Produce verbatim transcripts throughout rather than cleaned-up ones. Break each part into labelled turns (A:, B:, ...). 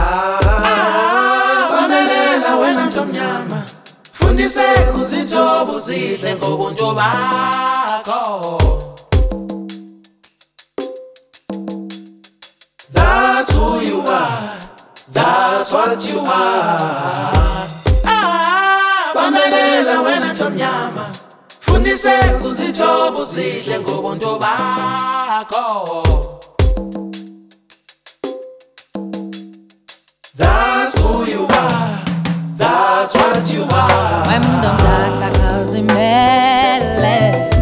A: Ah, bamelela wena mtomnyama, fundise uzithoba uzidle ngobuntu bakho. That's who you are, that's what you are. Ah, bamelela wena mtomnyama, fundise uzithoba uzidle ngobuntu bakho. That's who you are, that's what you are.
B: Wemdo mdaka khawuzimele,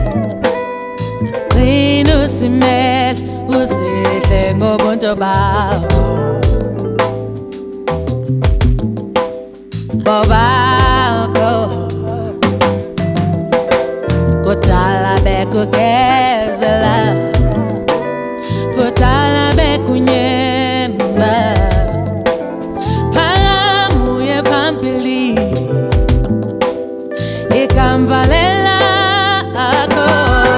B: qina usimele, uzidle ngobuntu bakho. Bobakho kudala bekugezela, kudala bekunyemba, phamuye phambili ikamva lelakho.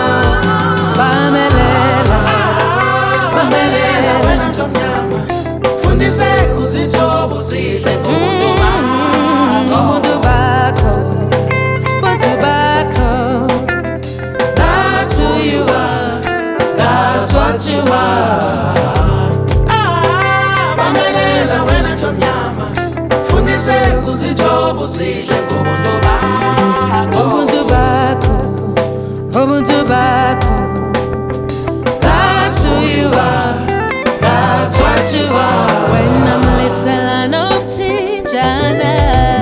B: Bamelela,
A: bamelela wena mtomnyama, fundise uzithoba uzidle ngobuntu bakho.
B: ngobuntu bakho, buntu bakho.
A: That's who you are, that's what you are. Ah, bamelela wena mtomnyama, fundise uzithoba uzidle ngobuntu bakho.
B: Ubuntu bakho, ubuntu bakho.
A: That's who you are, that's what you are.
B: Wena mlisela nomthinjana,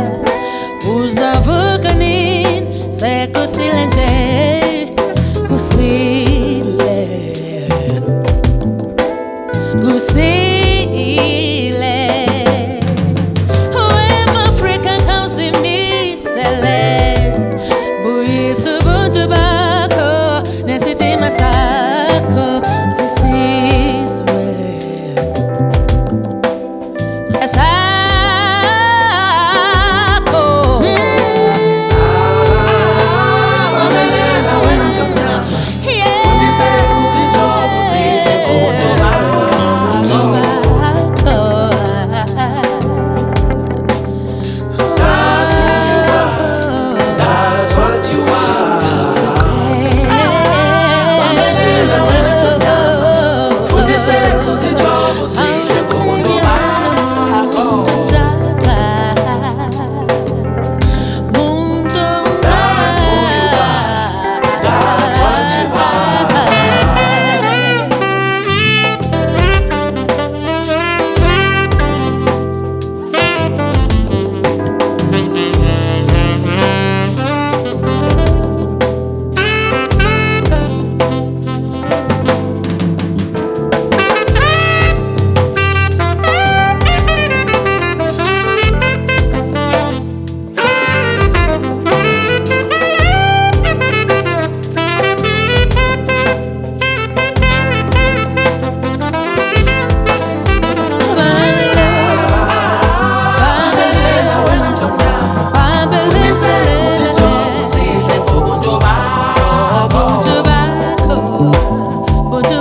B: uzavuka nini sekusile nje, kusile, kusile. Wema Afrika khawuzimisele, buyisa ubuntu bakho nesitima sakho isizwe sakho.
A: Bamelela wena mtomnyama, fundise uzithoba uzidle ngobuntu bakho. That's what you are. Bamelela wena mtomnyama, fundise uzithoba uzidle ngobuntu bakho. That's what you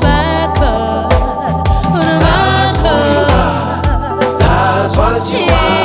B: Yeah.